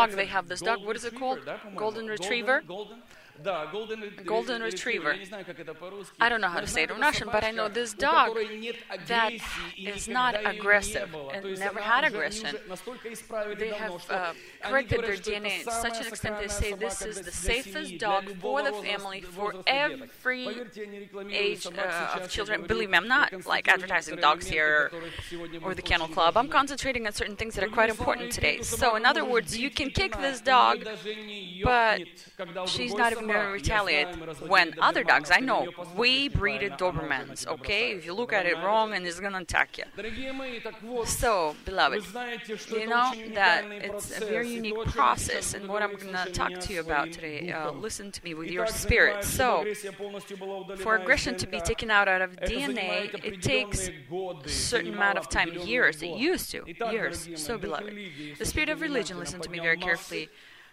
dog, they have this dog. What is it called? Golden Retriever. Да, golden retriever. Я не знаю, как это по-русски. I don't know how to say it in Russian, but I know this dog that is not aggressive and never had aggression. They have corrected their DNA to such an extent they say this is the safest dog for the family for every age of children. Believe me, I'm not like advertising dogs here or the Kennel Club. I'm concentrating on certain things that are quite important today. So in other words, you can kick this dog, but she's not even going to retaliate when other dogs, I know, we breeded Dobermans, okay? If you look at it wrong, and it's going to attack you. So, beloved, you know that it's a very unique process, and what I'm going to talk to you about today, listen to me with your spirit. So, for aggression to be taken out of DNA, it takes a certain amount of time, years. It used to, years. So, beloved, the spirit of religion, listen to me very carefully,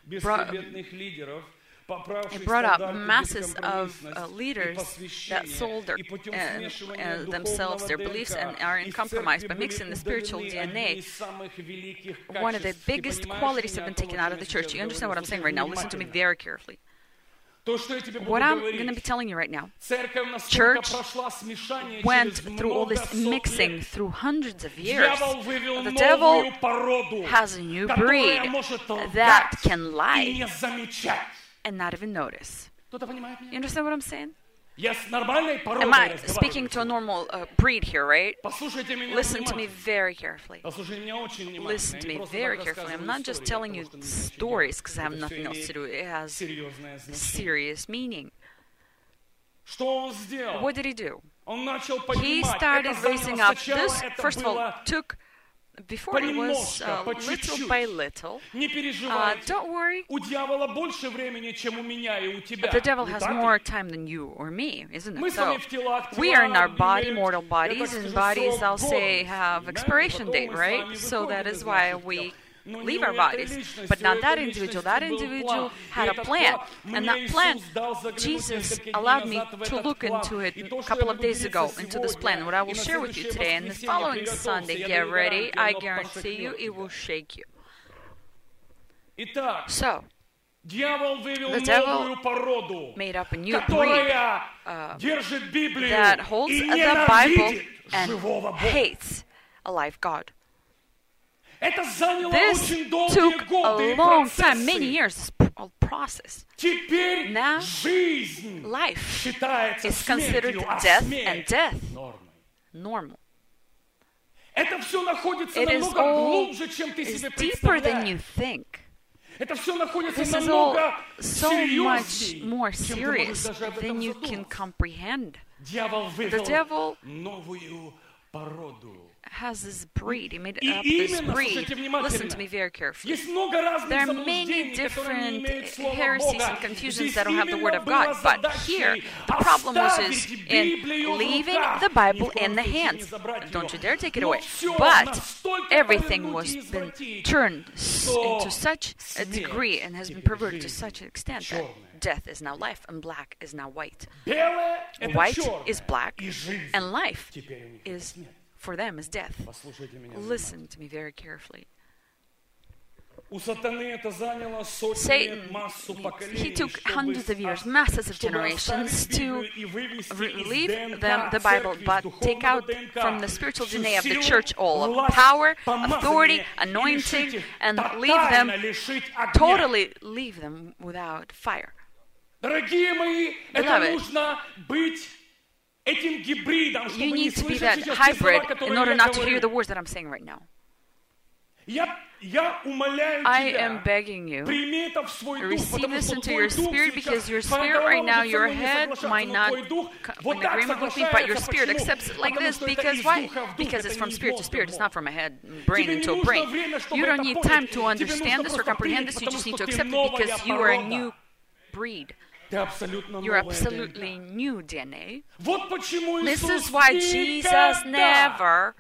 it brought up masses of leaders that sold themselves, their beliefs, and are in compromise by mixing the spiritual DNA. One of the biggest qualities have been taken out of the church. You understand what I'm saying right now? Listen to me very carefully. What I'm going to be telling you right now, church went through all this mixing through hundreds of years. The devil has a new breed that can lie and not even notice. You understand what I'm saying? Am I speaking to a normal breed here, right? Listen to me very carefully. Listen to me very carefully. I'm not just telling you stories because I have nothing else to do. It has serious meaning. What did he do? He started raising up this, first of all, before it was little by little. Don't worry. The devil has more time than you or me, isn't it? So we are in our body, mortal bodies, and bodies, I'll say, have expiration date, right? So that is why we leave our bodies. But not that individual. That individual had a plan. And that plan, Jesus allowed me to look into it a couple of days ago, into this plan, what I will share with you today. And the following Sunday, get ready. I guarantee you, it will shake you. So, the devil made up a new breed that holds the Bible and hates a live God. This took a long time, many years, a process. Now, life is considered death, and death normal. It is all deeper than you think. This is all so much more serious than you can comprehend. The devil has this breed. He made up this breed. Listen to me very carefully. There are many different heresies and confusions that don't have the Word of God. But here, the problem was in leaving the Bible in the hands. Don't you dare take it away. But everything was been turned into such a degree and has been perverted to such an extent that death is now life and black is now white. White is black and life is for them is death. Listen to me very carefully. Satan, he took hundreds of years, masses of generations to leave them the Bible, but take out from the spiritual DNA of the church all of power, authority, anointing, and totally leave them without fire. Beloved, you need to be that hybrid in order not to hear the words that I'm saying right now. I am begging you, receive this into your spirit, because your spirit right now, your head might not come in agreement with me, but your spirit accepts it like this. Because why? Because it's from spirit to spirit. It's not from a head, brain into a brain. You don't need time to understand this or comprehend this. You just need to accept it because you are a new breed. You're absolutely new DNA. This is why Jesus never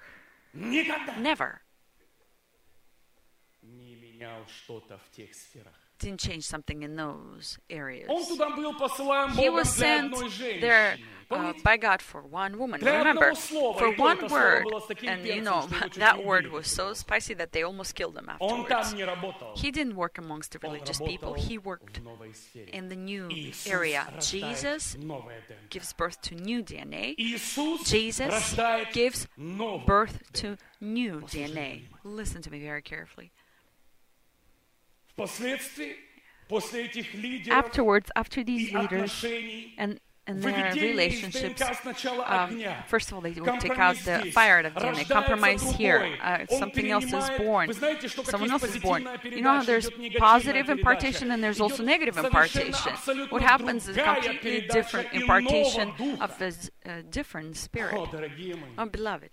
didn't change something in those areas. Он туда был посылаем He Богом was для sent одной there женщины. Помните? by God for one woman. Для Remember, одного слова, for и то one это слово word, было с таким and you перцем, know, что его чуть that не word убили. was so spicy that they almost killed him Он там afterwards. не работал. He didn't work amongst the Он religious people. работал He worked в новой сфере. in the new Иисус area. рождает Jesus новое ДНК. gives birth to new DNA. Иисус Jesus рождает gives новое birth ДНК. to new DNA. Listen to me very carefully. Впоследствии, после этих лидеров Afterwards, after и these leaders отношений, and their выведение из relationships, ДНК сначала огня, first of all, they will take out компромисс the здесь, fire out of DNA, рождается compromise here, другой, он something else is перенимает, born, вы знаете, что как someone есть else is born. позитивная You know how передача, there's идет негативная positive передача, impartation and there's also идет negative совершенно impartation. абсолютно What happens is a другая completely передача different иного impartation духа. of a different spirit. О, дорогие мои. Oh, beloved.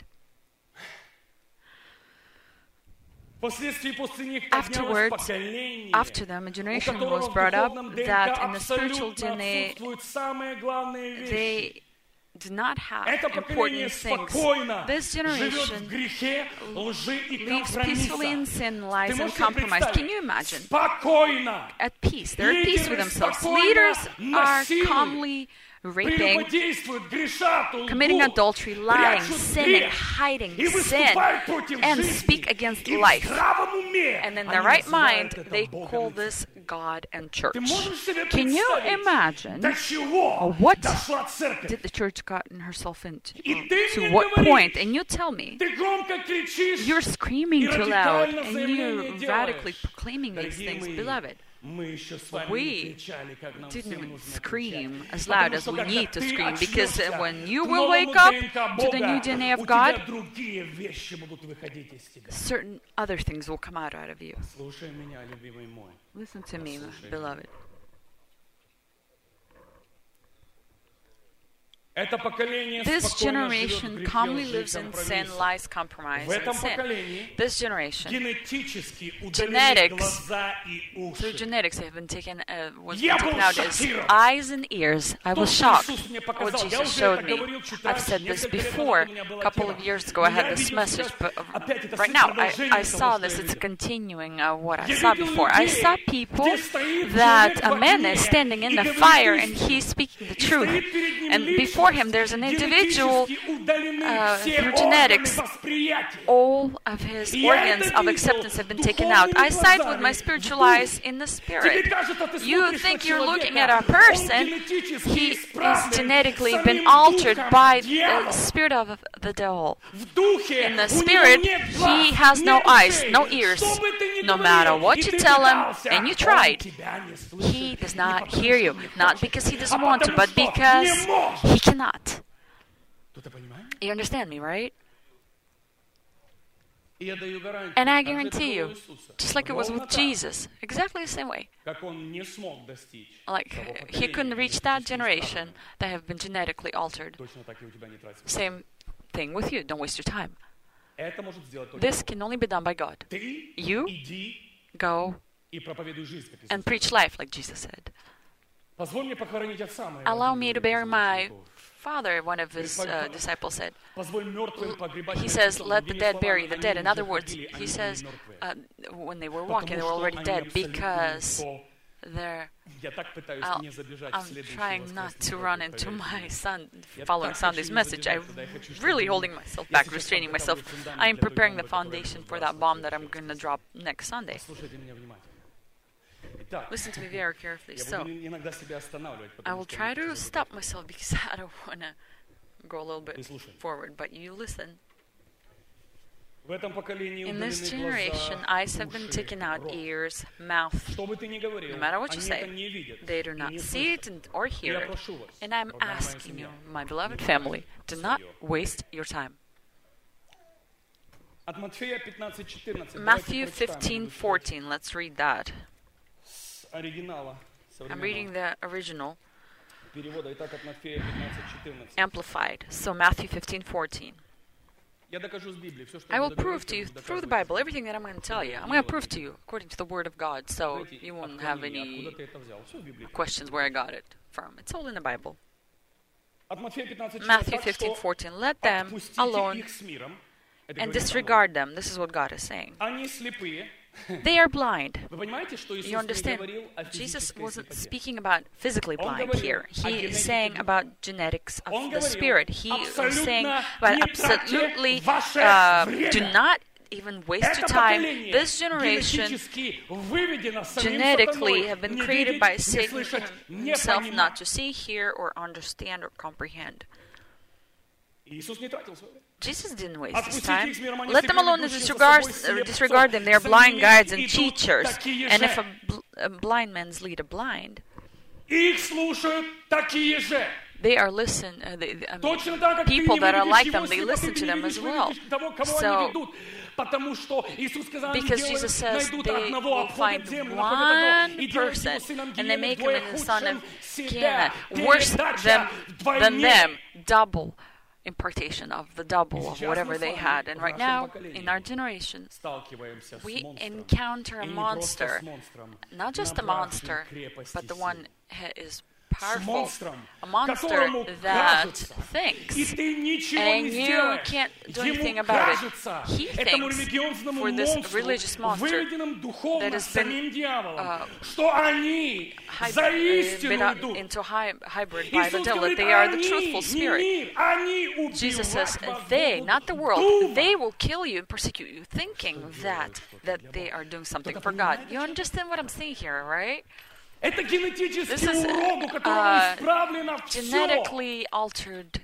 Впоследствии после них Afterwards, поднялось поколение, after them, a у generation которого was в brought up духовном that ДНК in the spiritual абсолютно DNA отсутствуют самые главные вещи. they did not have Это поколение important things. спокойно This живет в generation грехе, лжи и lives peacefully in компромисса. sin, lies, Ты and можешь себе compromise. Can представить? you imagine? Спокойно, At peace. They're at peace with Лидеры themselves. спокойно Leaders are насилуют, calmly raping, прелюбодействуют, грешат, лгут, committing adultery, lying, прячут sinning, грех hiding и sin, выступают против and жизни. speak against И в life. здравом уме And in они their right называют mind, это they Богом call и this God and church. Ты можешь себе Can you представить, imagine до чего what дошла церковь? did the church gotten herself into? И ты To мне what говоришь, point? And you tell me, ты громко кричишь, you're screaming и too loud, радикально and заявление you're делаешь. radically proclaiming these Дорогие things, мои, beloved. мы еще с вами We не кричали, как нам всем Didn't нужно scream кричать. as loud Потому as что we когда need to ты scream, because очнешься when you к will новому wake up ДНК to the Бога, new DNA of у God, тебя другие вещи будут выходить из тебя. certain other things will come out of you. Слушай меня, любимый мой. Listen to me, Послушай. beloved. Это поколение This спокойно живет в generation грехе, calmly лжи и lives in sin, компромисса. lies, compromise, В and этом sin. поколении This generation, генетически удалены Genetics, глаза и through уши. genetics, have been taken, was Я taken был out as шокирован. eyes and ears. I То, was что shocked Иисус мне what показал. Я Jesus уже showed это me. говорил чуть I've раньше, said this несколько лет before. назад у меня была A couple тема. of years ago, Но I had я this видел message, сейчас, but опять это right now, продолжение I того, saw что я this. It's видел. continuing what I Я saw видел before. I людей, saw people где стоит that человек a в man огне is standing in и the говорит fire and истину. he's speaking the И truth. стоит перед ним And личность, before him, there's an individual, генетически удалены все through органы genetics, восприятия. all of his И я organs это of видел acceptance have been taken out. I духовными sight with my глазами, spiritual в духе. eyes in the Тебе spirit. кажется, ты You смотришь think на you're looking at человека, a person, он генетически he is исправлен genetically самим been altered духом by the дьявола. spirit of the devil. В духе In the у него spirit, нет глаз, he has no нет eyes, ушей. no ears. Что бы ты ни No говорил, matter what и you ты tell him, пытался, and you он tried, тебя не слышит. he does Не not потому, hear что you. не Not хочет, because he а doesn't want to, потому but что because не может. he cannot. Кто-то понимает? You understand me, right? И я даю гарантию, And I так же, guarantee как you, у Иисуса, just like it was ровно with так, Jesus, exactly the same way. как он не смог достичь Like, того he поколения, couldn't reach that генетически generation исправленного. that have been genetically altered. Точно так и у тебя не трать свое Same thing with you. Don't waste your time. время. Это может сделать только This Бог. can only be done by God. Ты You иди go и проповедуй жизнь, как Иисус and сказал. preach life, like Jesus said. Позволь мне похоронить отца моего. Allow один me to из bury моих my учеников. father, one of his disciples said. Позволь мертвым погребать He мертвецов. says, let the Другими dead словами, bury the они dead. In уже other words, ходили, he они says, были мертвые. when they were Потому walking, they were что already они dead абсолютно because никто. they're. Я так пытаюсь I'll- не забежать в I'm следующий trying not воскресный to урок, run into поверьте my мне. son Я following так хочу Sunday's не message. забежать I'm туда, я хочу, чтобы really мы- holding myself Я back, сейчас restraining myself. подготовлю фундамент I am для той preparing the бомбы, которая foundation будет for у that вас bomb на that I'm следующий going to воскресенье. drop next Sunday. Слушайте меня внимательно. Итак, Listen to me very carefully. я So, буду иногда себя останавливать, I потому will что try мне to хочется stop myself because I don't want to go a little Ты bit слушай. forward. But you listen. В этом поколении In this удалены generation, глаза, eyes have been уши, taken out, рот. ears, mouth. Что бы ты ни говорил, No matter what you они say, это не видят They do и not не see слышат. it or hear Я it. прошу вас, And I'm родная моя asking you, семья, my beloved не family, do тратьте not своё. waste your time. От Матфея 15:14. Matthew 15:14. Let's read that. С оригинала I'm reading современного the original, перевода. Итак, от Матфея 15:14. amplified. So Matthew 15:14. Я докажу с Библии все, что I я will буду prove говорить, to я you буду through the доказывать. Bible everything that I'm going to tell you. I'm going to prove to you according to the Word of God, so Знаете, you won't have отклонение, any откуда ты это взял? Всё в Библии. questions where I got it from. It's all in the Bible. От Матфея 15:14. Matthew Так что 15:14. Let them отпустите alone их с миром. Это and говорит о disregard them. This is what God is saying. Они слепые, They are blind. Вы понимаете, что You Иисус не understand? говорил о Jesus физической wasn't слепоте? speaking about physically blind here. He is saying about genetics of the spirit. He was saying about absolutely do not even waste your time. This generation genetically have been created by Satan himself not to see, hear, or understand, or comprehend. Иисус не тратил свое время. Jesus didn't waste his time. Let them alone and disregard them. They are blind guides and teachers. And if a blind man's lead a blind, Их слушают такие же. they are Точно так, как ты people не that are выведешь like его them, they слепоту, listen ты to не them as выведешь well. того, кого So, они ведут. Потому что Иисус сказал, они because Jesus says найдут they одного, will обходят find землю, находят one одного, и делают person, его сыном and they Гиены make him вдвое in the son худшим of себя. Gehenna, worse Передача than вдвойне. them, double impartation of the double of whatever they had. And right now, in our generation, Сталкиваемся с we монстром. encounter a И не просто monster, с монстром, not just a набравшим monster, крепости but the силы. one is С powerful, монстром, a monster которому that кажется, thinks, и ты ничего and не you сделаешь. can't do anything Ему about it. кажется, He этому thinks религиозному for this монстру, religious monster выведенным духовно that has been, самим дьяволом, что они за been истину идут. into hybrid by the Иисус devil, говорит, that they are the они, truthful не spirit. мир, они Jesus says, убивать вас they, будут not the world, думать. they will kill you and persecute you, thinking that they are doing something for God. You understand what I'm saying here, right? Это This генетический is урод, у которого исправлено все. genetically altered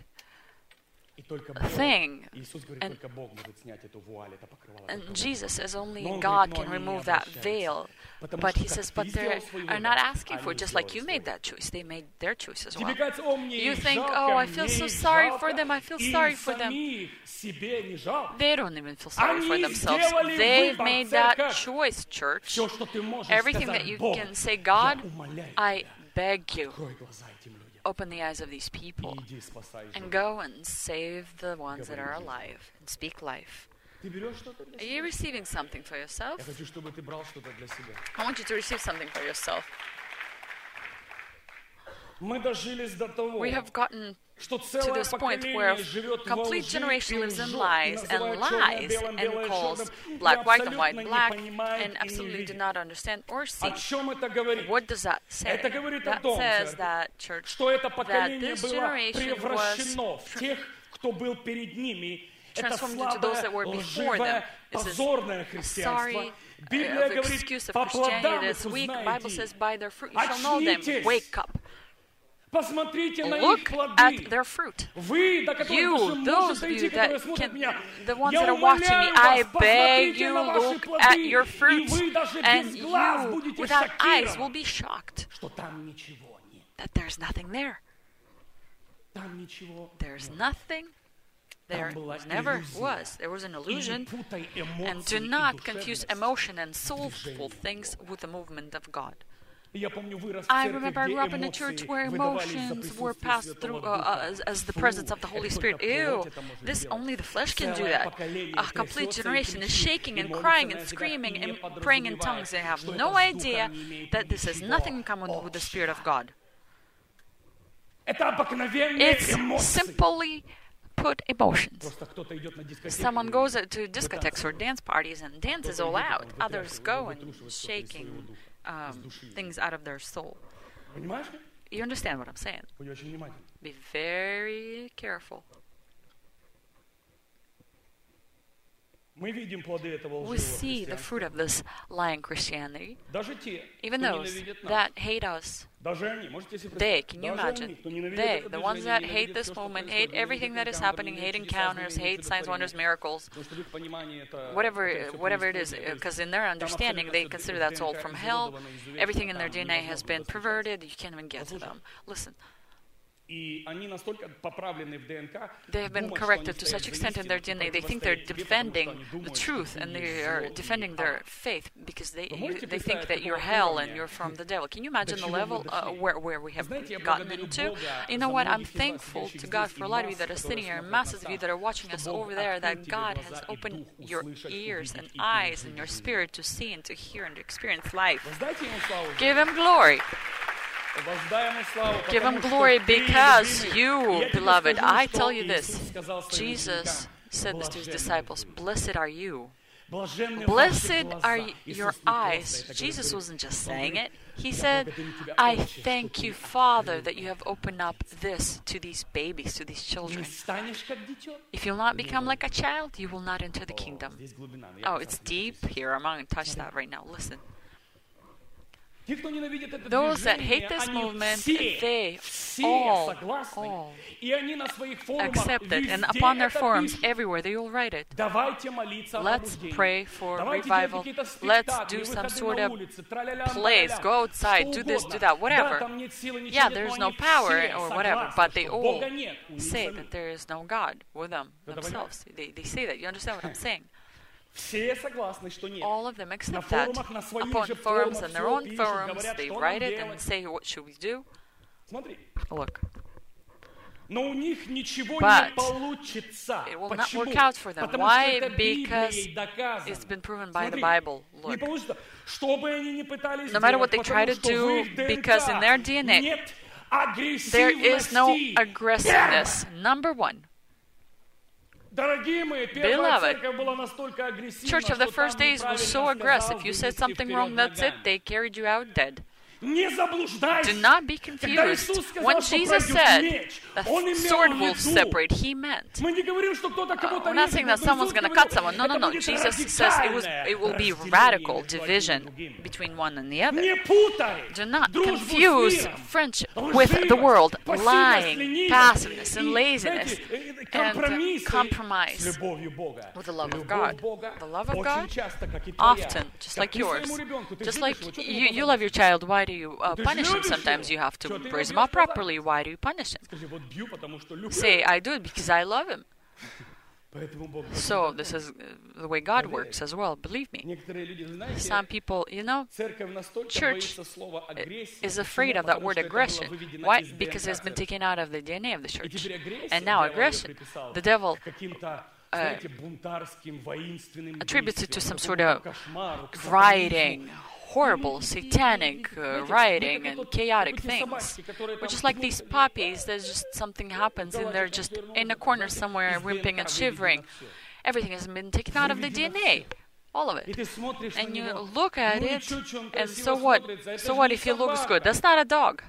И только Бог, thing. Иисус говорит, только Бог может снять эту вуаль, это покрывало. And Jesus says only Но он God говорит, can но они не remove that обращаются. veil. Потому But что he как says, ты but they сделал свой are выбор, not asking for it, они just like you сделали made свой. that choice. They made their choice as Тебе well. кажется, о, мне You их think, жалко, oh, I мне feel so их sorry жалко, for them, I feel им sorry for them. самих себе не жалко. They don't even feel sorry for Они themselves. сделали They've выбор, made that церковь. choice, church. Все, что ты можешь Everything сказать, that you Бог, can say, я God, умоляю I тебя, beg you, открой глаза этим людям open the eyes of these и people иди спасай and живых. go and save the ones that are alive and speak life. Ты берешь что-то для Are себя? you receiving something for yourself? Я хочу, чтобы ты брал что-то для себя. I want you to receive something for yourself. Мы дожились до того, We have gotten что to целое this point where поколение живет во complete лжи generation и lives in лжет, и lies and называет lies черное белым, and белое calls черным, и black white and white абсолютно не black понимает and и не absolutely do видит. not understand or see. О чем это говорит? What does that say? Это говорит о That том, says церковь, that, church, что это that поколение this было generation превращено was в тех, кто был перед ними. Это transformed into those that were слабое, before them. лживое, This is позорное a христианство. sorry Библия of говорит, excuse of по Christianity плодам that's их weak. Bible узнаете. says, by their fruit you shall know them. Очнитесь. Wake up. Посмотрите на их Look плоды. at their fruit. Вы, до которых даже You, those можете of идти, you которые that смотрят can, меня, the ones я that are watching me, умоляю I вас, beg посмотрите you, на ваши look плоды, at your и fruit, вы даже and без глаз you, будете without eyes, will шокированы, be shocked что там ничего нет. that there's nothing there. Там ничего There's нет. nothing. There была never иллюзия. was. There was an И не illusion. путай And эмоции do и not confuse душевность emotion and с soulful движением things Бога. with the movement of God. Я помню, вырос в I церкви, remember I где grew up in a church эмоции where выдавались за emotions were присутствие passed Святого through Духа. as the Фу, presence of the Holy это Spirit. только Ew, плоть это может this делать. only the flesh can do Целое that. поколение A complete трясется и generation is кричит, shaking и and молится crying на and языках, screaming и не and praying in tongues. They have подразумевает, no что это с idea Духом не имеет that this has ничего nothing in common with the Spirit of God. Это обыкновенные It's эмоции. simply put emotions. Просто кто-то идет на дискотеку. Someone goes to discotheques or dance parties and dances all out. Others go and shaking things out of their soul. Понимаешь? You understand what I'm saying? Будь очень внимательен. Be very careful. Мы видим плоды этого We лживого see the христианства. fruit of this lying Christianity. Даже те, Even кто those ненавидит нас. that hate us, Даже они, можете себе they, представить, can you даже imagine? они, кто ненавидит They, это the ones движение, that hate ненавидит this всё, что moment, происходит, hate everything that is ненавидит happening, энкаунтеры, hate ненавидит encounters, чудеса, hate signs, wonders, miracles, потому что в их понимании это- whatever это всё whatever it is, преисподняя. because in their understanding they consider that's all from hell. Everything in their DNA has been perverted. You can't even get to them. Listen, И они настолько поправлены в ДНК, they have been думают, что corrected они to such стоят за extent in their истину, DNA. They think they're противостоят тебе, потому что defending они the думают, truth что and ты they есть are зло и defending ад. their faith because Вы можете they think представить, that you're какого hell and уровня? you're from the devil. Can you imagine the чего мы level дошли? where we have Знаете, я gotten благодарю into? Бога You know за what? I'm многих из вас, thankful сидящих to God здесь, for a и lot of you масс, that are sitting которые here, and смотрят masses на of you нас, that are watching что us Бог over there, that открыл тебе God глаза has и opened дух your услышать, ears увидеть and и eyes пережить and your жизнь. spirit to see and to hear and to experience life. Воздайте ему славу. Give him glory. Воздай ему славу, Give him потому что glory ты because любимый. you, И я тебе beloved, скажу, I что tell you Иисус this. сказал своим Jesus ученикам, said this to his «Блаженны disciples, вы». blessed are you. Blessed are your eyes. Jesus wasn't just saying it. He said, I thank you, Father, that you have opened up this to these babies, to these children. If you'll not become like a child, you will not enter the kingdom. Oh, it's deep here. I'm not going to touch that right now. Listen. Those that hate this movement, they all accept it. And upon their forums, everywhere, they all write it. Let's pray for revival. Let's do some sort of plays. Go outside, do this, do that, whatever. Yeah, there's no power or whatever, but they all say that there is no God with them themselves. They say that. You understand what I'm saying? All of them accept that. Upon forums and their own forums, they write it and say, what should we do? Look. But it will not work out for them. Why? Because it's been proven by the Bible. Look. No matter what they try to do, because in their DNA, there is no aggressiveness. Number one. Beloved, church of the first days was so aggressive. You said something wrong, that's it. They carried you out dead. Do not be confused. When Jesus said the sword will separate, he meant. We're not saying that someone's going to cut someone. No, no, no. Jesus says it will be radical division between one and the other. Do not confuse friendship with the world, lying, passiveness, and laziness, and compromise with the love of God. The love of God, often, just like yours, just like you love your child, why do you punish him? Sometimes you have to raise him up properly. Why do you punish him? Say, I do it because I love him. So this is the way God works as well, believe me. Some people, church is afraid of that word aggression. Why? Because it's been taken out of the DNA of the church. And now aggression, the devil attributes it to some sort of rioting, horrible, satanic rioting and chaotic things. We're just like these puppies, there's just something happens and they're just in a corner somewhere whimpering and shivering. Everything has been taken out of the DNA. All of it. And you look at it, and so what? So what if he looks good? That's not a dog.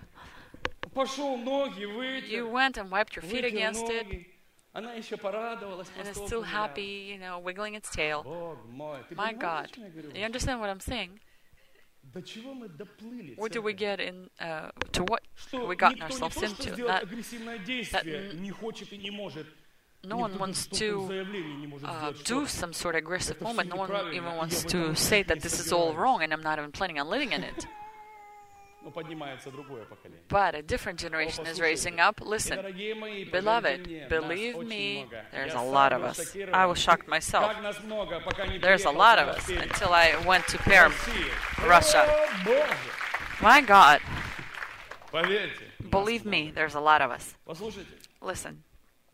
You went and wiped your feet against it, and it's still happy, wiggling its tail. My God. You understand what I'm saying? What do we get in, to what we gotten ourselves into? That no one wants to do some sort of aggressive moment. No one even wants to say that this is all wrong and I'm not even planning on living in it. But a different generation is raising up. Listen, beloved, believe me, there's a lot of us. I was shocked myself. There's a lot of us until I went to Perm, Russia. My God. Believe me, there's a lot of us. Listen.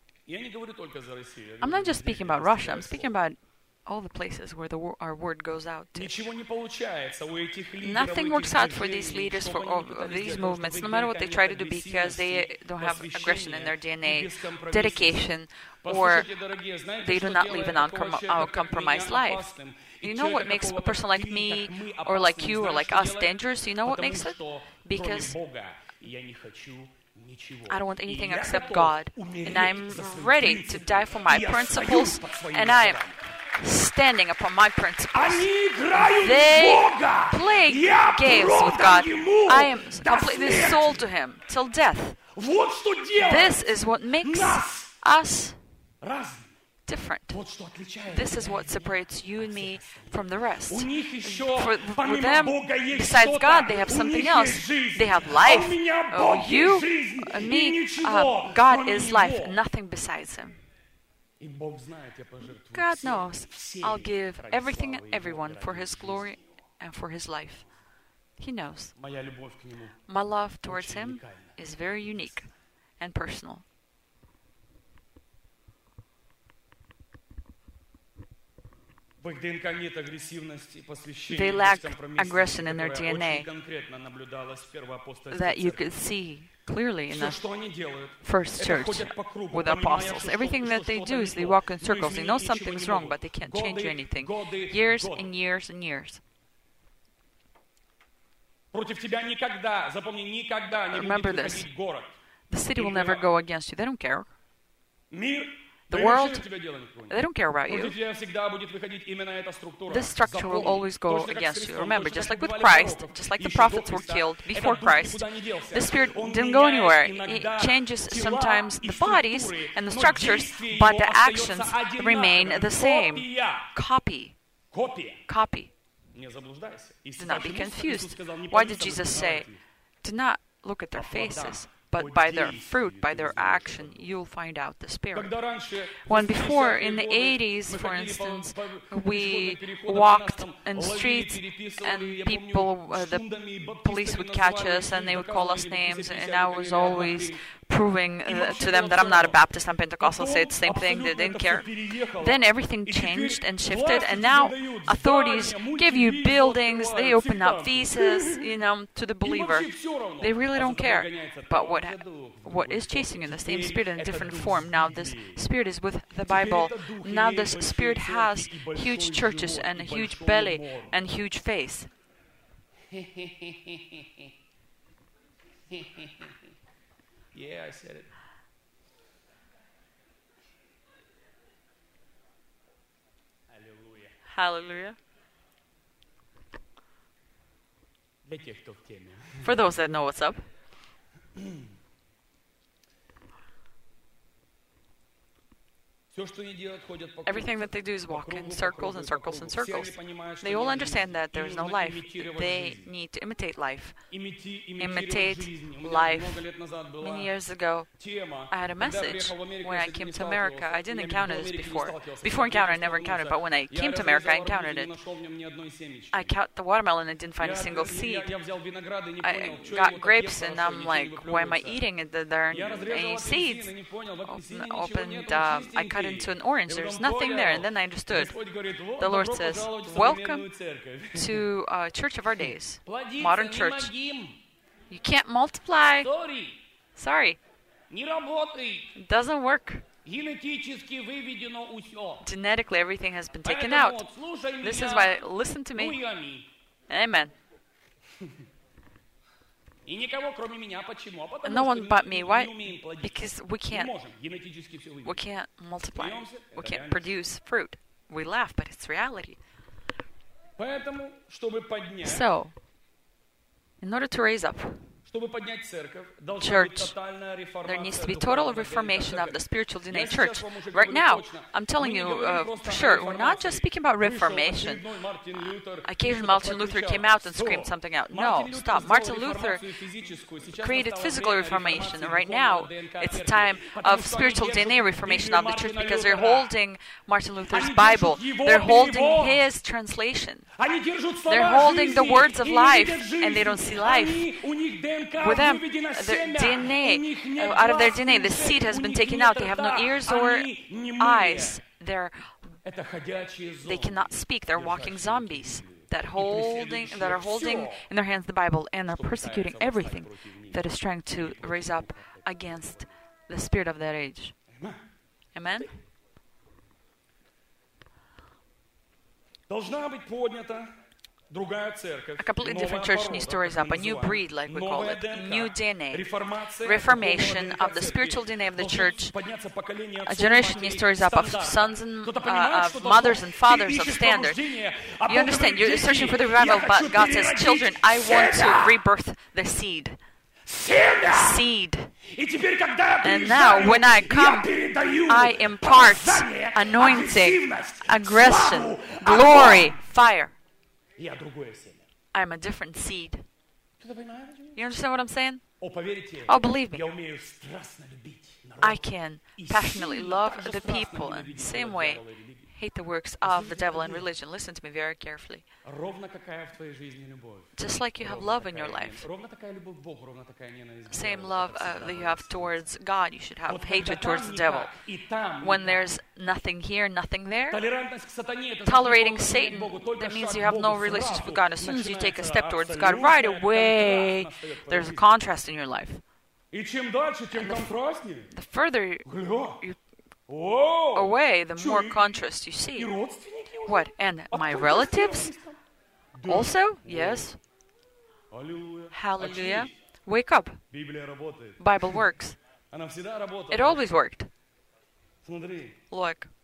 I'm not just speaking about Russia. I'm speaking about all the places where our word goes out to. Nothing works out for these leaders, for these movements, no matter what they try to do, because they don't have aggression in their DNA, dedication, or they do not live an uncompromised life. You know what makes a person like me, or like you, or like us dangerous? You know what makes it? Because I don't want anything except God, and I'm ready to die for my principles, and I'm standing upon my principles. They play games with God. I am completely sold to Him till death. This is what makes us different. This is what separates you and me from the rest. For them, besides God, they have something else. They have life. Oh, you and me, God is life, nothing besides Him. God knows I'll give everything and everyone for His glory and for His life. He knows. My love towards Him is very unique and personal. They lack aggression in their DNA that you could see clearly in the first church with the apostles. Everything that they do is they walk in circles. They know something's wrong, but they can't change anything. Years and years and years. Remember this. The city will never go against you. They don't care. The world, they don't care about you. This structure will always go against you. Remember, just like with Christ, just like the prophets were killed before Christ, the Spirit didn't go anywhere. It changes sometimes the bodies and the structures, but the actions remain the same. Copy. Copy. Do not be confused. Why did Jesus say, do not look at their faces, but by their fruit, by their action, you'll find out the Spirit. When before, in the 80s, for instance, we walked in streets and people, the police would catch us and they would call us names, and I was always proving to them that I'm not a Baptist, I'm Pentecostal, say it's the same thing, they didn't care. Then everything changed and shifted, and now authorities give you buildings, they open up visas, to the believer. They really don't care. But what is chasing in the same Spirit in a different form? Now this Spirit is with the Bible. Now this Spirit has huge churches and a huge belly and huge face. Yeah, I said it. Hallelujah. Hallelujah. For those that know what's up. Everything that they do is walk in circles and circles and circles. They all understand that there is no life. They need to imitate life. Imitate life. Many years ago, I had a message when I came to America. I didn't encounter this before. Before encounter, I never encountered it. But when I came to America, I encountered it. I cut the watermelon and didn't find a single seed. I got grapes and I'm like, why am I eating it? There aren't any seeds. I cut into an orange. There's nothing there. And then I understood. The Lord says, welcome to Church of Our Days, modern church. You can't multiply. Sorry. It doesn't work. Genetically, everything has been taken out. This is why, listen to me. Amen. No one but me. Why? Because we can't multiply. We can't produce fruit. We laugh, but it's reality. So, in order to raise up church, there needs to be total reformation of the spiritual DNA church. Right now, I'm telling you for sure, we're not just speaking about reformation. Occasionally Martin Luther came out and screamed something out. No, stop. Martin Luther created physical reformation. And right now, it's a time of spiritual DNA reformation of the church because they're holding Martin Luther's Bible. They're holding his translation. They're holding the words of life, and they don't see life. With them, their DNA, out of their DNA, the seed has been taken out. They have no ears or eyes. They cannot speak. They're walking zombies that are holding in their hands the Bible, and are persecuting everything that is trying to raise up against the spirit of that age. Amen? A completely different church needs to raise up, a new breed, like we call it, new DNA, reformation of the spiritual DNA of the church. A generation needs to raise up of sons and of mothers and fathers of standard. You understand, you're searching for the revival, but God says, children, I want to rebirth the seed. Seed. And now, when I come, I impart anointing, aggression, glory, fire. I'm a different seed. You understand what I'm saying? Oh, believe me. I can passionately love the people in the same way hate the works of the devil and religion. Listen to me very carefully. Just like you have love in your life, same love that you have towards God, you should have hatred towards the devil. When there's nothing here, nothing there, tolerating Satan, that means you have no relationship with God. As soon as you take a step towards God, right away, there's a contrast in your life. The further you away, the more contrast you see. What? And my relatives? Also? Yes. Hallelujah. Wake up. Bible works. It always worked. Look.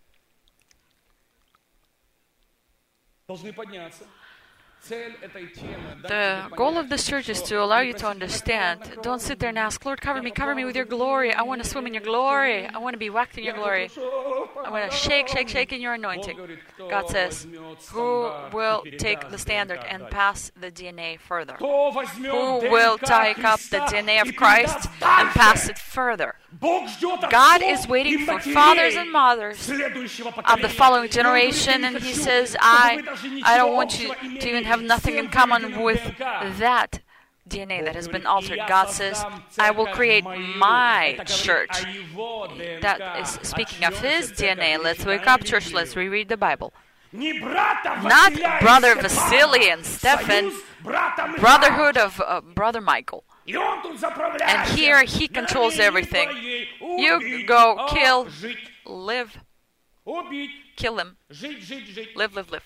The goal of this church is to allow you to understand. Don't sit there and ask, Lord, cover me with your glory. I want to swim in your glory. I want to be whacked in your glory. I want to shake in your anointing. God says, who will take the standard and pass the DNA further? Who will take up the DNA of Christ and pass it further? God is waiting for fathers and mothers of the following generation, and He says, I don't want you to even have nothing in common with that DNA that has been altered. God says, I will create my church. That is speaking of His DNA. Let's wake up, church. Let's reread the Bible. Not Brother Vasily and Stephen, brotherhood of Brother Michael. And here he controls everything. You go, kill, live, kill him, live.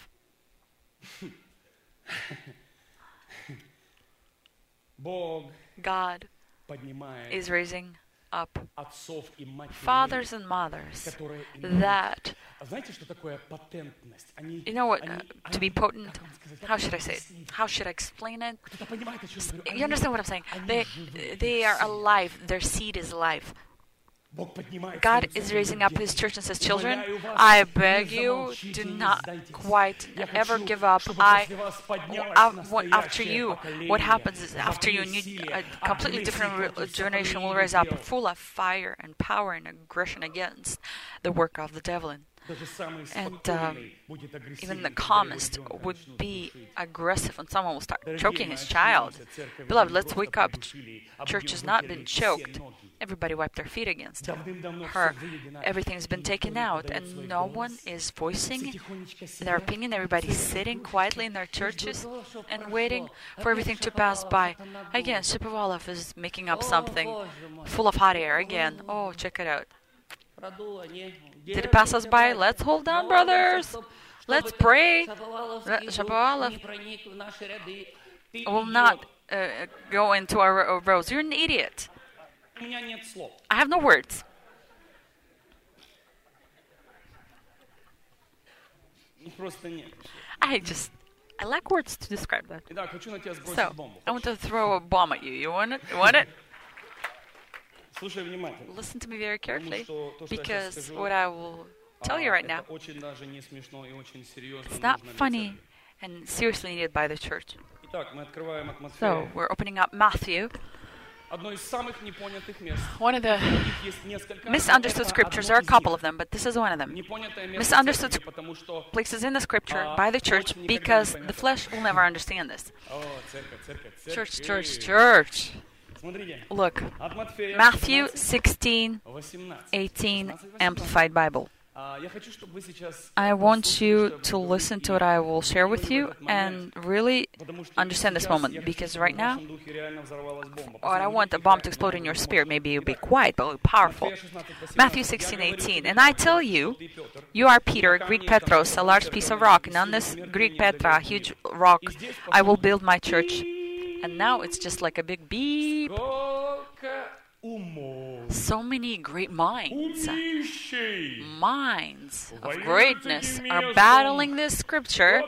God is raising up fathers and mothers that, you know what, to be potent, how should I say it? How should I explain it? You understand what I'm saying? They are alive. Their seed is alive. God is raising up His church and says, children, I beg you, do not quite ever give up. After you, what happens is after you, a completely different generation will rise up, full of fire and power and aggression against the work of the devil. And even the calmest would be aggressive, and someone will start choking his child. Beloved, let's wake up. Church has not been choked. Everybody wiped their feet against her. Everything has been taken out, and no one is voicing their opinion. Everybody's sitting quietly in their churches and waiting for everything to pass by. Again, Shapovalov is making up something full of hot air again. Oh, check it out. Did it pass us by? Let's hold on, brothers. Let's pray. Shapovalov will not go into our rows. You're an idiot. I have no words. I lack words to describe that. So, I want to throw a bomb at you. You want it? You want it? Listen to me very carefully, because what I will tell you right now, it's not funny and seriously needed by the church. So, we're opening up Matthew. One of the misunderstood scriptures, there are a couple of them, but this is one of them. Misunderstood places in the scripture by the church, because the flesh will never understand this. Church. Look, Matthew 16:18, Amplified Bible. I want you to listen to what I will share with you and really understand this moment, because right now, I want a bomb to explode in your spirit. Maybe you'll be quiet, but it'll be powerful. Matthew 16:18. And I tell you, you are Peter, Greek Petros, a large piece of rock, and on this Greek Petra, a huge rock, I will build my church. And now it's just like a big beep. So many great minds of greatness are battling this scripture.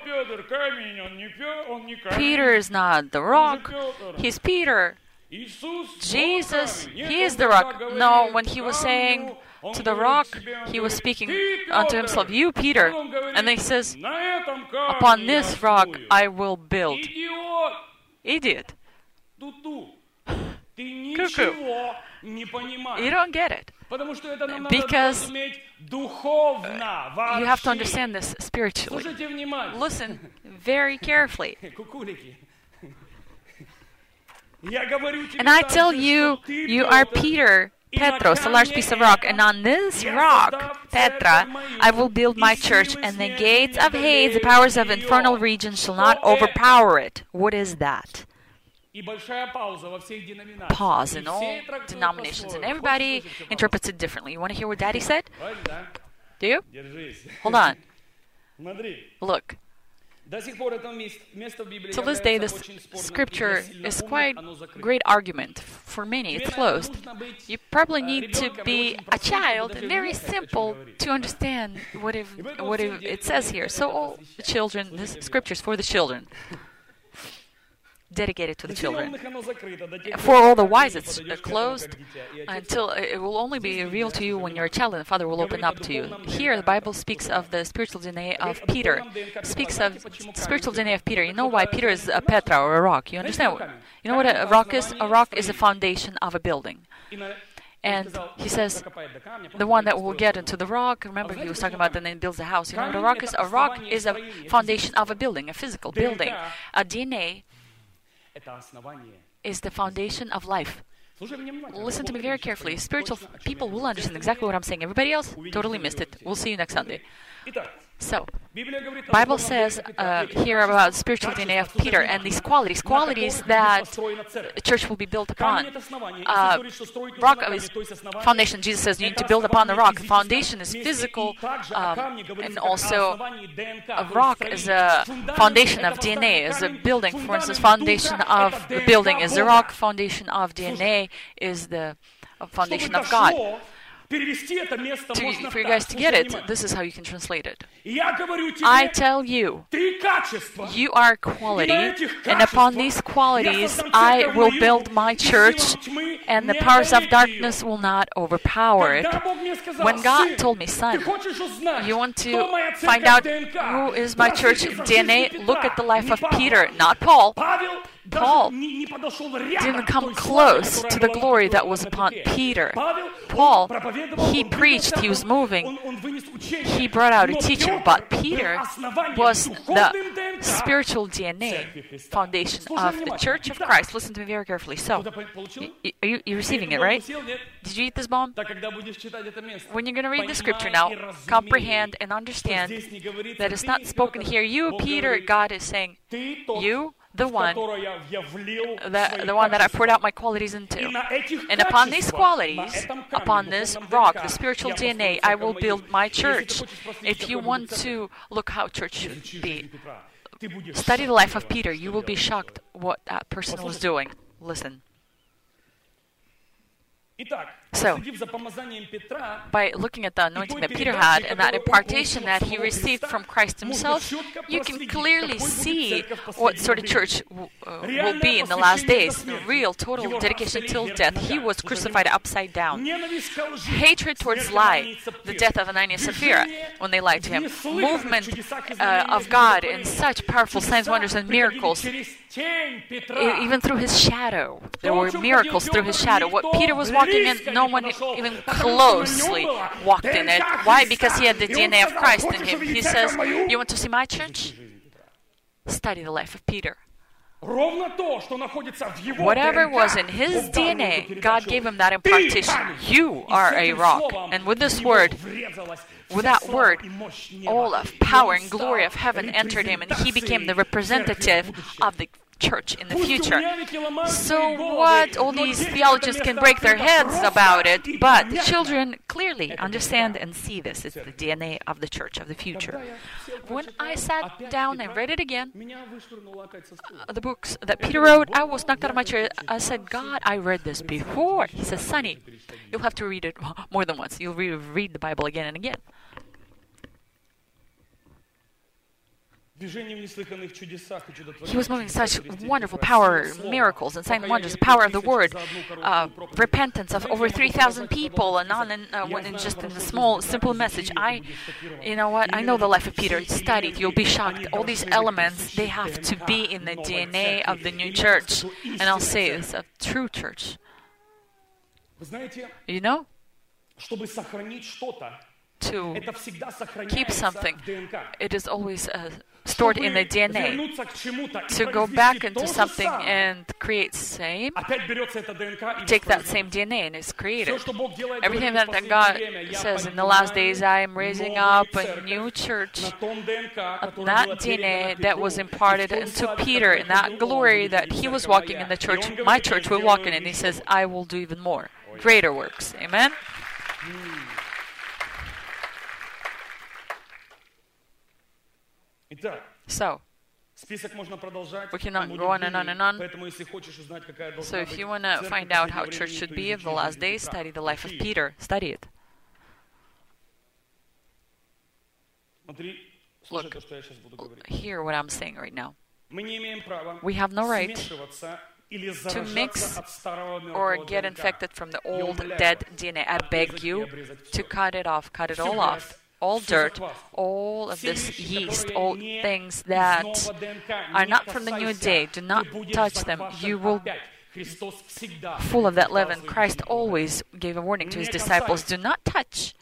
Peter is not the rock, he's Peter. Jesus, he is the rock. No, when he was saying to the rock, he was speaking unto himself, you, Peter. And then he says, upon this rock I will build. Idiot. Cuckoo. You don't get it. Because you have to understand this spiritually. Listen very carefully. And I tell you, you are Peter, Petros, a large piece of rock, and on this rock, Petra, I will build my church, and the gates of Hades, the powers of infernal regions, shall not overpower it. What is that? Pause in all denominations, and everybody interprets it differently. You want to hear what Daddy said? Do you? Hold on. Look. To this day, this scripture is quite great argument. For many, it's closed. You probably need to be a child, very simple, to understand what it says here. So all the children, this scripture is for the children. Dedicated to the children. For all the wise, it's closed until it will only be revealed to you when you're a child and the Father will open up to you. Here, the Bible speaks of the spiritual DNA of Peter. Speaks of spiritual DNA of Peter. You know why Peter is a Petra or a rock. You understand? You know what a rock is? A rock is a foundation of a building. And he says, the one that will get into the rock, remember he was talking about then builds a house. You know what a rock is? A rock is a foundation of a building, a physical building. A DNA is the foundation of life. Listen to me very carefully. Spiritual people will understand exactly what I'm saying. Everybody else totally missed it. We'll see you next Sunday. So, Bible says here about spiritual DNA of Peter and these qualities that a church will be built upon. Rock is foundation. Jesus says you need to build upon the rock. Foundation is physical, and also a rock is a foundation of DNA, is a building. For instance, foundation of the building is the rock. Foundation of DNA is the foundation of God. For you guys to get it, this is how you can translate it. I tell you, you are quality, and upon these qualities I will build my church, and the powers of darkness will not overpower it. When God told me, son, you want to find out who is my church DNA? Look at the life of Peter, not Paul. Paul didn't come close to the glory that was upon Peter. Paul, he preached, he was moving, he brought out a teaching, but Peter was the spiritual DNA foundation of the Church of Christ. Listen to me very carefully. So, you're receiving it, right? Did you eat this bomb? When you're going to read the scripture now, comprehend and understand that it's not spoken here. You, Peter, God is saying, you, the one that I poured out my qualities into. And upon these qualities, upon this rock, the spiritual DNA, I will build my church. If you want to look how church should be, study the life of Peter. You will be shocked what that person was doing. Listen. So, by looking at the anointing that Peter had and that impartation that he received from Christ himself, you can clearly see what sort of church will be in the last days. Real, total dedication till death. He was crucified upside down. Hatred towards lie, the death of Ananias and Sapphira when they lied to him. Movement of God in such powerful signs, wonders, and miracles. Even through his shadow. There were miracles through his shadow. What Peter was walking in, no one even closely walked in it. Why? Because he had the DNA of Christ in him. He says, you want to see my church? Study the life of Peter. Whatever was in his DNA, God gave him that impartation. You are a rock. And with this word, with that word, all of power and glory of heaven entered him, and he became the representative of the church in the future. So what? All these theologians can break their heads about it, but the children clearly understand and see this. It's the DNA of the church of the future. When I sat down and read it again, the books that Peter wrote, I was knocked out of my chair. I said, God, I read this before. He says, Sonny, you'll have to read it more than once. You'll read the Bible again and again. He was moving such wonderful power, miracles, and sign wonders, the power of the word, repentance of over 3,000 people, and on and just in a small, simple message. You know what? I know the life of Peter. Study it. You'll be shocked. All these elements, they have to be in the DNA of the new church. And I'll say it's a true church. You know, чтобы сохранить что-то, to это всегда keep сохраняется something, в ДНК. it is always stored in the DNA. Вернуться к чему-то и To go back произвести into то же something самое, and create same, опять берется это ДНК и take that воспроизводится. same DNA and it's Все, created. что Бог делает, Everything говорит, в that последнее God время, я says in the last days, I am поднимаю raising новую up a церковь new church, на том ДНК, которое that было DNA передано that was Петру, imparted и в том into славе, Peter, который in that ходил, glory он that будет he was церковь walking моя. in the И church, он говорит, my я church will сделаю walk in, and he еще says, больше. I will do even more, greater works. Amen? Итак, So, список можно продолжать. we там cannot будет go on and on длинный. and on. Поэтому, если хочешь узнать, какая So должна if быть you want to церковь find out how последнего church времени, should то be of the изучи last жизнь days, Петра. study the life of Учи. Peter. Study it. Смотри, слушай Look, то, что я сейчас буду говорить. hear what I'm saying right now. Мы не имеем права We have no right смешиваться или to заражаться mix от старого or мертвого get ДНК. infected from the Я old умоляю dead вас, DNA. I beg обрезать и you обрезать to всё. cut it off, cut it Всю all грязь, off, all всю dirt, закваску. all of Все this вещи, yeast, которые all не things из that нового ДНК, are не not from the new касайся. day. Do not Ты будешь touch them. заквашен You will опять. Христос всегда full of that предупреждал leaven. своих Christ учеников. always gave a warning to his Не disciples, касайся. do not touch.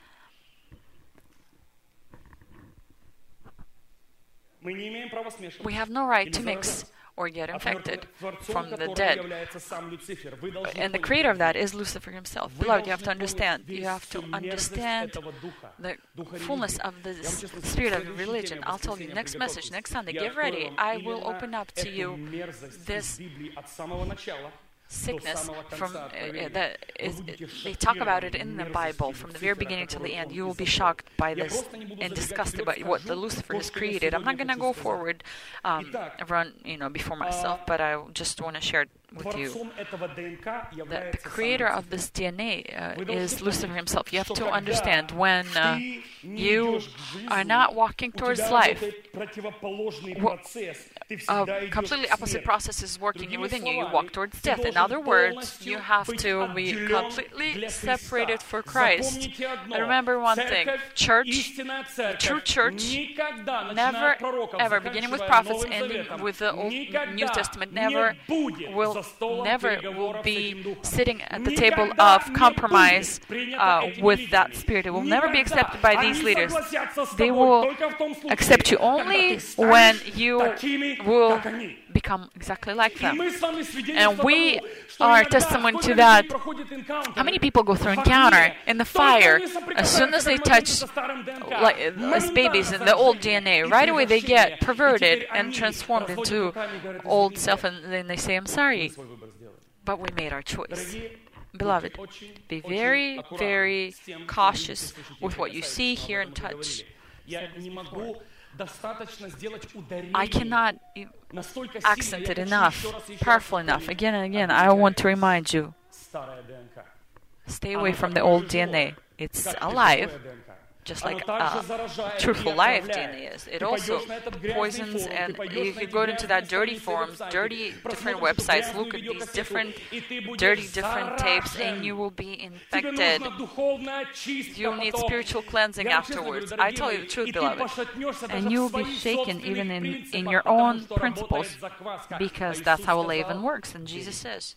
Мы не имеем права смешивать. We have no right или to mix заражаться. or get А infected Творцом, from the которым dead. является сам Люцифер. Вы должны And the понять, creator of that is Lucifer himself. вы Beloved, you have to должны understand. понять You have to всю мерзость understand этого духа, the духа fullness религии. of the Я вам честно скажу, spirit of следующей religion. теме I'll tell you воскресенья next message, приготовьтесь. next Sunday. Я Get открою ready. вам I will именно open up to эту you мерзость this из Библии от самого начала до sickness самого from конца Откровения. that Вы is. будете They talk about it шокированы in the мерзостью Bible from the very Люцифера, beginning to the которую end. он You will be изобрел. shocked by Я this просто не буду and забегать disgusted вперед, by what the скажу Lucifer то, has что я created. I'm not сегодня gonna хочу go сказать. forward, Итак, run, before myself, but I just want to share it with you. Творцом этого ДНК That the является сам creator Люцифер. of this DNA Вы is должны Lucifer понять, himself. You have что to когда understand when ты не you идешь к жизни, are not walking у towards тебя life, работает противоположный Wha- процесс. Ты a всегда идешь completely к opposite смерти. process is working Другими within you. You словами, walk towards ты death. In должен other words, полностью you have быть to be отделен completely для separated Христа. for Christ. Запомните одно. And remember one thing: Церковь, church, истинная церковь, true church, никогда, never начиная от пророков, ever, beginning with заканчивая prophets, Новым ending Заветом, with the Old никогда New Testament, не never будет will за столом never will переговоров с этим be духом. sitting at the Никогда table of не compromise будет принято этими with that лидерами. spirit. It will never be Никогда. accepted by these Они leaders. согласятся с They тобой will только в том случае, accept you когда only ты станешь when you такими, will как они. become exactly like И them. мы с вами свидетельство And we тому, что are иногда testimony сколько to that. людей проходит энкаунтер How many people go through в encounter огне, in the только fire они as soon as соприкасаются, they как touch, маленькие со старым ДНК, like as моментально babies in the old заражение DNA, и right away they превращение. get perverted И теперь and они transformed разводят into руками и говорят, old «Извините, self, and then they say, I'm мы sorry, свой выбор сделали». but we made our choice. Дорогие, Beloved, будьте очень, be очень very, аккуратны very с тем, что cautious видите, слышите, with what you see, прикасаетесь. hear, Мы and об этом уже touch. говорили. Я не могу достаточно сделать ударение. I cannot Настолько сильно accent я it хочу enough, еще раз powerful enough. напомнить, Again and again, I want to remind you, старая ДНК. stay away from the old DNA. It's Как alive, живое ДНК. just Оно like также заражает truthful и life отравляет. DNA is. Ты It also пойдешь на этот грязный poisons, форум, and ты пойдешь you на could эти go into that грязные dirty страницы forums, веб-сайтов, dirty different просмотришь эту websites, грязную look at these видеокассету, different и ты будешь dirty different tapes, and заражен. you will be Тебе infected. нужно духовная чистка You'll need потом. spiritual cleansing Я вам честно говорю, afterwards. I дорогие tell you мои, the truth, и ты beloved. пошатнешься даже And в you'll be своих shaken собственных even in принципах, your потому own что principles, работает закваска. because А that's Иисус how a сказал, leaven works, and Jesus says,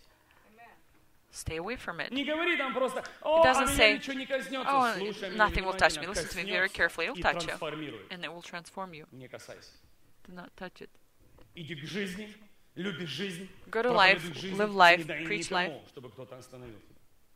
stay away from it. не говори там просто, It о, а doesn't меня say, ничего не коснется. oh, Слушай меня nothing will touch me. внимательно, Listen to me very коснется carefully. It'll и touch you, трансформирует. and it will transform you. Не касайся. Do not touch it. Иди к жизни, люби жизнь, Go to проповедуй life, жизнь, live life, не дай preach никому, life. чтобы кто-то остановил тебя.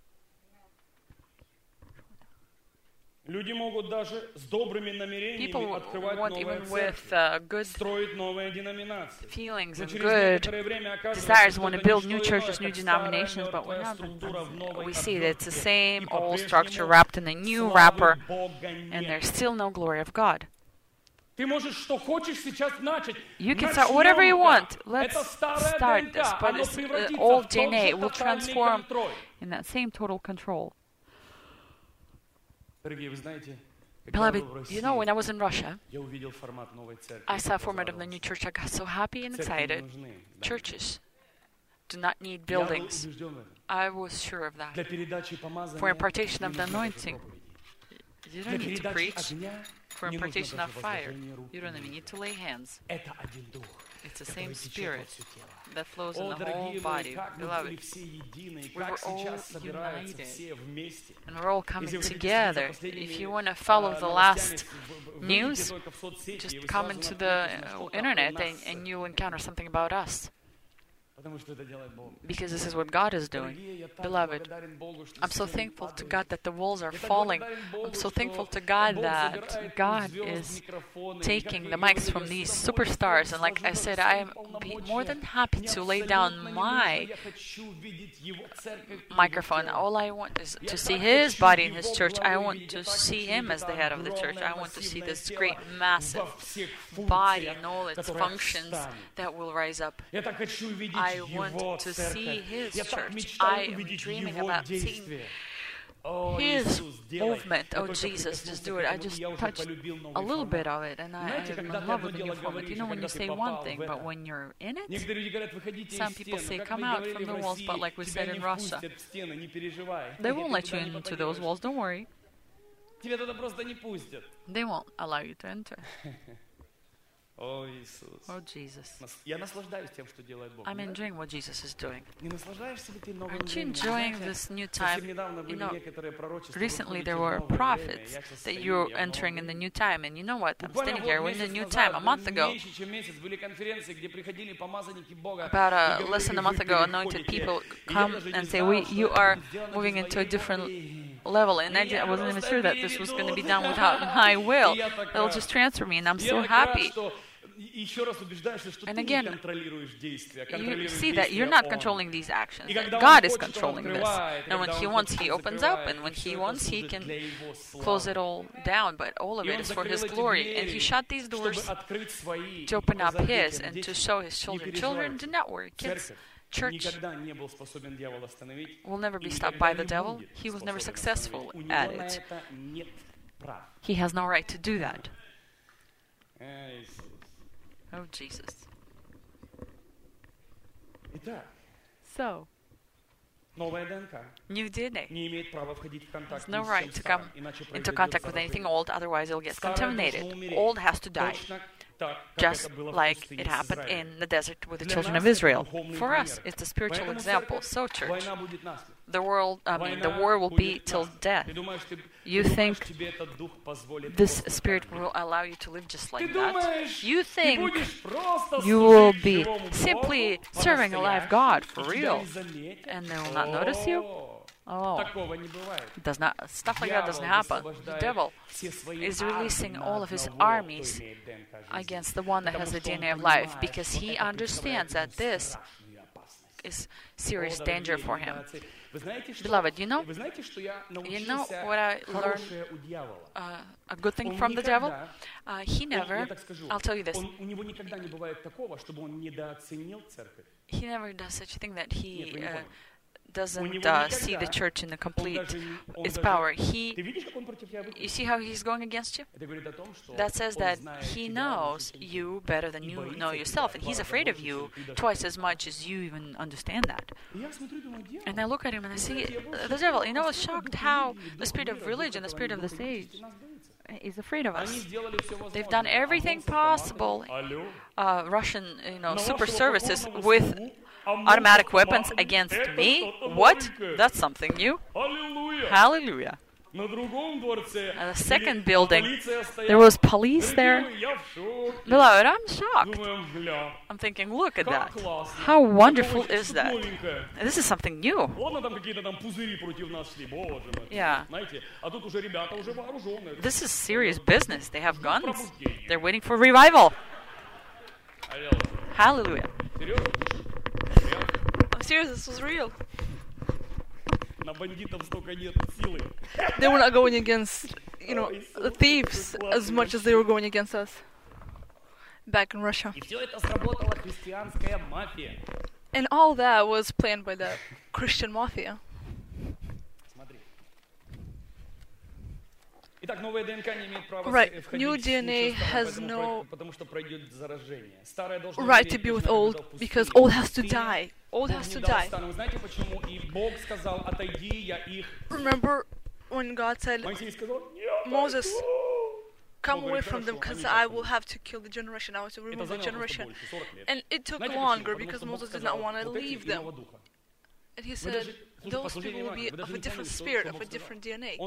Люди могут даже с добрыми намерениями People открывать want, новые even with церкви, good строить новые деноминации. feelings Но and через good некоторое время оказывается, desires, что want to это не build что new иное, churches, new как старая denominations, but мертвая we're not. структура в новой We see that it's the обвертке. same И old по-прежнему structure wrapped in a new славы wrapper, Бога and нет. there's still no glory of God. Ты можешь что хочешь сейчас начать. You can start whatever you want. Начнем-ка. Let's Это старая start ДНК, this, but оно it's превратится old в тот DNA. же It will тотальный transform контроль. in that same total control. Дорогие, вы знаете, когда я был в Beloved, России, you know, when I was in Russia, я увидел формат новой церкви. I saw a format of the new church. I got so happy and Церкви не excited. нужны. Churches do not need Я был buildings. убежден в этом. I was sure of that. Для передачи помазания For impartation of не the нужно даже anointing, проповеди. you Для don't need to передачи preach. огня For не нужно impartation даже of fire, возложения рук you don't на even них. need to lay hands. Это один дух. It's the same Spirit that flows in the whole body. Beloved, we were all united, and we're all coming together. If you want to follow the last news, just come into the internet and you encounter something about us. Because this is what God is doing. Beloved, I'm so thankful to God that the walls are falling. I'm so thankful to God that God is taking the mics from these superstars. And like I said, I am more than happy to lay down my microphone. All I want is to see His body in His church. I want to see Him as the head of the church. I want to see this great, massive body and all its functions that will rise up. I want to see His church. I am dreaming about seeing His movement. Oh, Jesus, just do it. I just touched a little bit of it, and I'm in love with the new format. You know, when you say one thing, but when you're in it, some people say, come out from the walls, but like we said in Russia, they won't let you into those walls, don't worry. They won't allow you to enter. Oh, Иисус. Oh, Jesus. Я наслаждаюсь тем, что делает Бог. I'm enjoying what Jesus is doing. Не наслаждаешься ли ты новым Aren't you временем? enjoying this new time? You know, некоторые пророчества. recently there were prophets that you're entering in the new time. And you know what? I'm standing here. We're in the new time. A month ago, about less than a month ago, anointed people come and say, you are moving into a different level. And I wasn't even sure that this was going to be done without my will. They'll just transfer me, and I'm so happy. And again, you see that you're not controlling these actions. That God is controlling this. And when He wants, He opens up. And when He wants, He can close it all down. But all of it is for His glory. And He shut these doors to open up His and to show His children. Children, do not worry. Kids, church will never be stopped by the devil. He was never successful at it. He has no right to do that. Oh, Jesus. So, new DNA has no right to come into contact with anything old, otherwise it'll get contaminated. Old has to die, just like it happened in the desert with the children of Israel. For us, it's a spiritual example. So, church, the war will be till death. You think this Spirit will allow you to live just like that? You think you will be simply serving a live God for real, and they will not notice you? Oh, stuff like that doesn't happen. The devil is releasing all of his armies against the one that has the DNA of life, because he understands that this is serious danger for him. Beloved, you know what I learned, a good thing from the devil? He never, I'll tell you this, he never does such a thing that he doesn't see the church in its power. You see how he's going against you? That says that he knows you better than you know yourself, and he's afraid of you twice as much as you even understand that. And I look at him and I see the devil. You know, I was shocked how the spirit of religion, the spirit of this age, is afraid of us. They've done everything possible, Russian, super services with automatic weapons against me? What? That's something new. Hallelujah. At the second building, there was police there. Beloved, I'm shocked. I'm thinking, look at that. How wonderful is that? This is something new. Yeah. This is serious business. They have guns. They're waiting for revival. Hallelujah. I'm serious, this was real. They were not going against, the thieves as much as they were going against us back in Russia. And all that was planned by the Christian mafia. Right, new DNA has no right to be with old, because old has to die. Old has to die. Remember when God said, Moses, come away from them because I will have to kill the generation. I want to remove the generation. And it took longer because Moses did not want to leave them. And he said, those people will be of a different spirit, of a different DNA.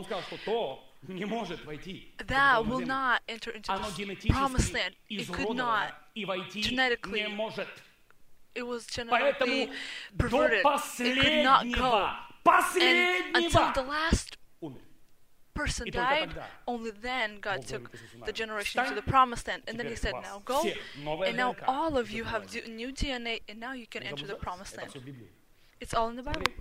That will not enter into the promised land. It could not genetically. It was genetically perverted. It could not go. And until the last person died, only then God took the generation to the promised land. And then he said, now go. And now all of you have new DNA, and now you can enter the promised land. It's all in the Bible.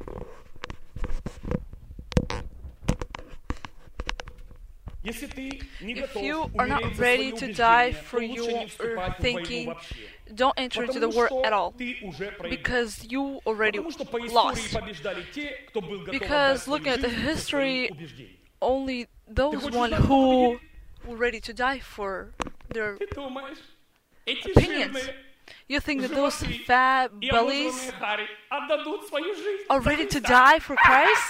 If you are not ready to die for your thinking, don't enter into the war at all, because you already lost. Because looking at the history, only those one who were ready to die for their opinions. You think that those fat bellies are ready to die for Christ?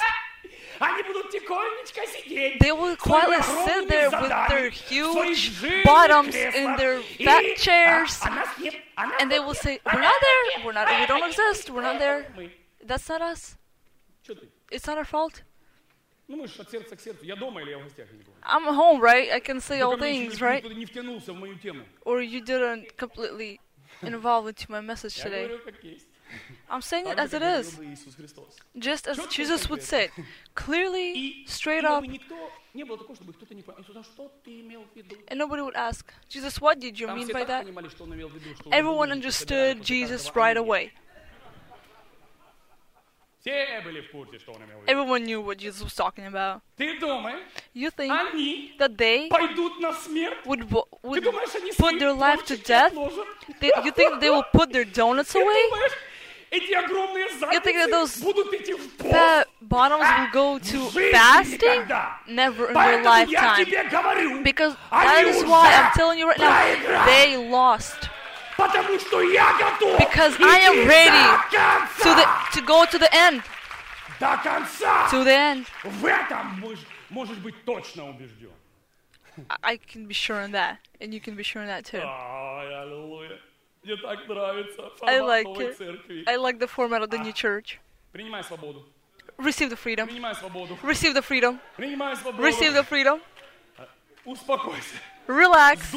They will quietly sit there with their huge bottoms in their fat chairs, and they will say, we're not there, we don't exist, we're not there. That's not us. It's not our fault. I'm home, right? I can say all things, right? Or you didn't completely involve into my message today. I'm saying it as it is, just as Jesus would say it, clearly, straight up, and nobody would ask, Jesus, what did you mean by that? Everyone understood Jesus right away. Everyone knew what Jesus was talking about. You think that they would put their life to death? You think that they will put their donuts away? You think that those fat bottoms will go to fasting? Never in their lifetime. Because that is why I'm telling you right now, they lost. Because I am ready to go to the end. To the end. I can be sure on that. And you can be sure on that too. I like it. I like the format of the new church. Receive the freedom. Receive the freedom. Receive the freedom. Relax.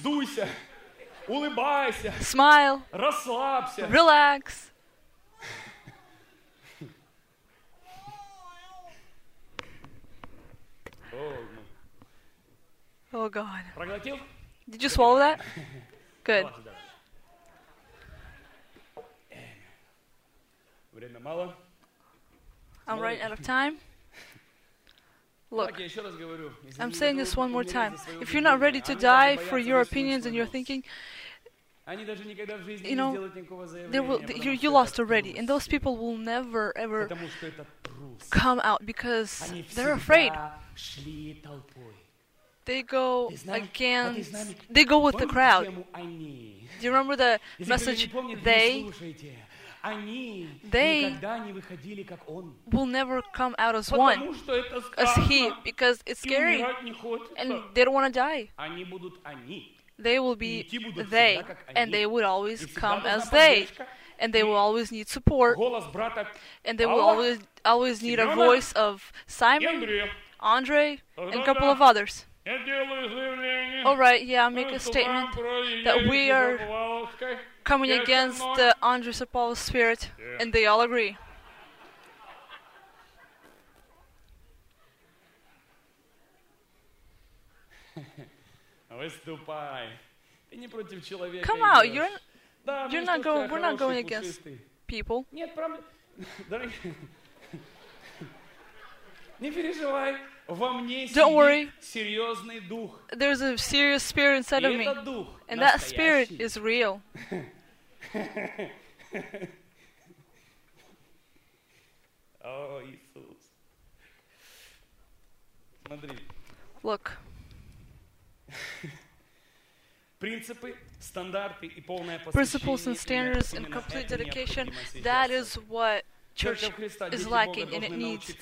Smile. Relax. Oh God. Did you swallow that? Good. I'm running out of time. Look, I'm saying this one more time. If you're not ready to die for your opinions and your thinking, you know, you lost already. And those people will never, ever come out because they're afraid. They go with the crowd. Do you remember the message, they will never come out as one, as he, because it's scary, and they don't want to die. They will be they, and they will always come as they, and they will always need support, and they will always need a voice of Simon, Andre, and a couple of others. Alright, yeah, I'll make a statement that we are coming against the Andre Sapol's spirit, and they all agree. Come out, we're not going against people. Don't worry, there's a serious spirit inside of me, and that spirit is real. Look, principles and standards and complete dedication, that is what church is lacking and it needs.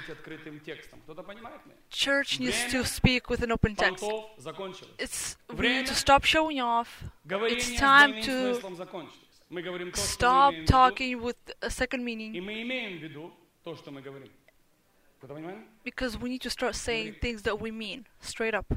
Church needs to speak with an open text. We need to stop showing off. It's time to stop talking with a second meaning. Because we need to start saying things that we mean, straight up.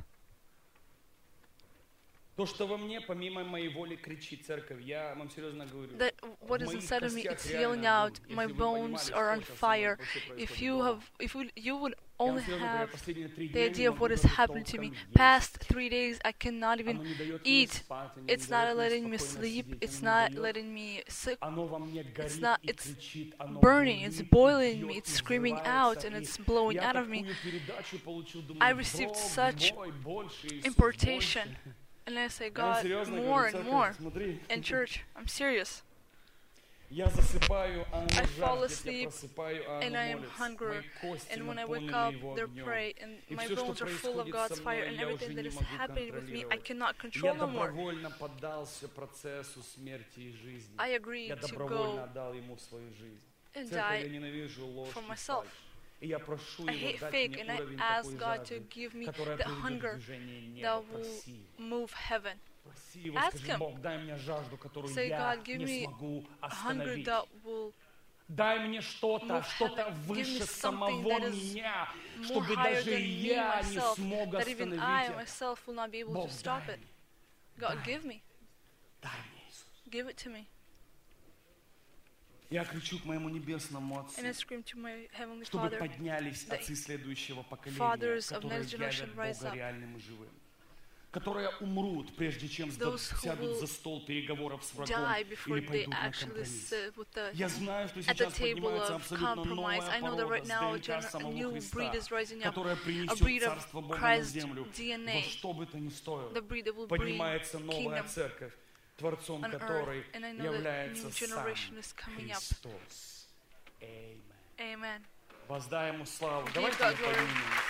That what is inside of me, it's yelling out. My bones are on fire. If you would only have the idea of what is happening to me. Past 3 days, I cannot even eat. It's not letting me sleep. It's not letting me sick. It's burning. It's boiling me. It's screaming out and it's blowing out of me. I received such importation. And I say, God, more and more. In church, I'm serious. I fall asleep and I am hungry. And when I wake up, they pray. And my bones are full of God's fire. And everything that is happening with me, I cannot control no more. I agreed to go and die for myself. I hate fake, and I ask God to give me the hunger that will move heaven. Ask Him. Say, God, give me a hunger that will move heaven. Give me something that is more higher than me myself, that even I myself will not be able to stop it. God, give me. Give it to me. Я кричу к моему небесному Отцу, чтобы поднялись отцы следующего поколения, которые явят Бога реальным и живым, которые умрут, прежде чем сядут за стол переговоров с врагом или пойдут на компромисс. Я знаю, что сейчас поднимается абсолютно новое поколение Христа, которое принесет Царство Бога на землю, во что бы то ни стоило. Поднимается новая церковь, Творцом которой является сам Христос. Аминь. Воздай Ему славу. Давайте мы поднимемся.